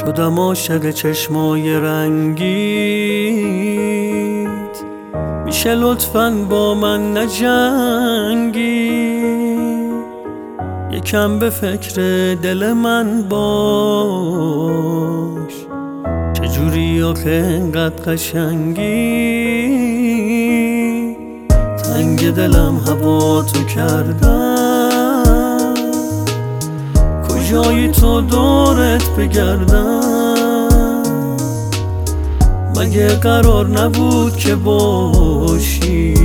شدم عاشق چشمای رنگیت، میشه لطفاً با من نجنگی، یکم به فکر دل من باش، چجوری آخه اینقدر قشنگی. تنگ دلم هوا تو کردم، کجایی تو دورت بگردم، مگه قرار نبود که باشی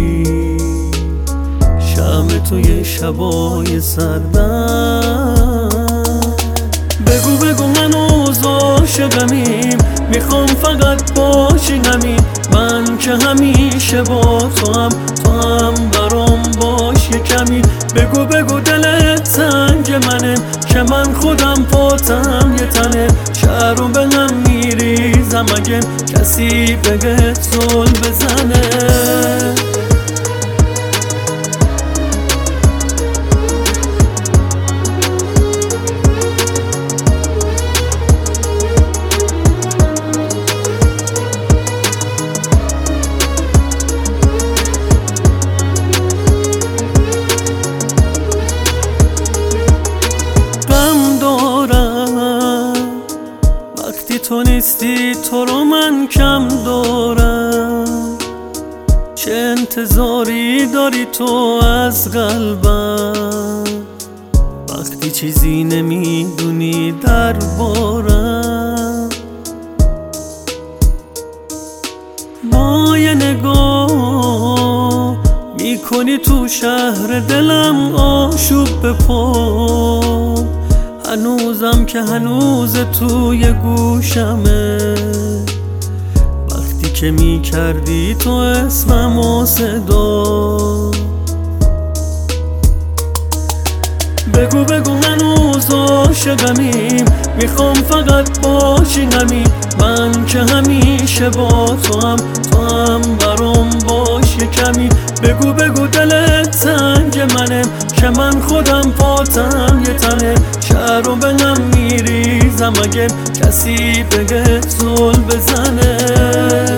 شمع توی شبای سردم. بگو هنوز عاشقمیم، میخوام فقط باشی همین، من که همیشه با تو هم برام باش یه کمی. بگو دلت سنگ منه که من خودم پاتم یه تنه، شهر رو به هم میریزم اگه کسی بهت زل بزنه. تو نیستی تو رو من کم دارم، چه انتظاری داری تو از قلبم، وقتی چیزی نمیدونی دربارم. با یه نگاه میکنی تو شهر دلم آشوب به پا، هنوزم که هنوز توی گوشمه، وقتی که میکردی تو اسمم و صدا. بگو هنوز عاشقمیم، میخوام فقط باشی همین، من که همیشه با تو هم برام باش یه کمی. بگو دلت سنگ منه که من خودم پاتم یه تنه، شهر رو به هم میریزم اگه کسی بهت زل بزنه.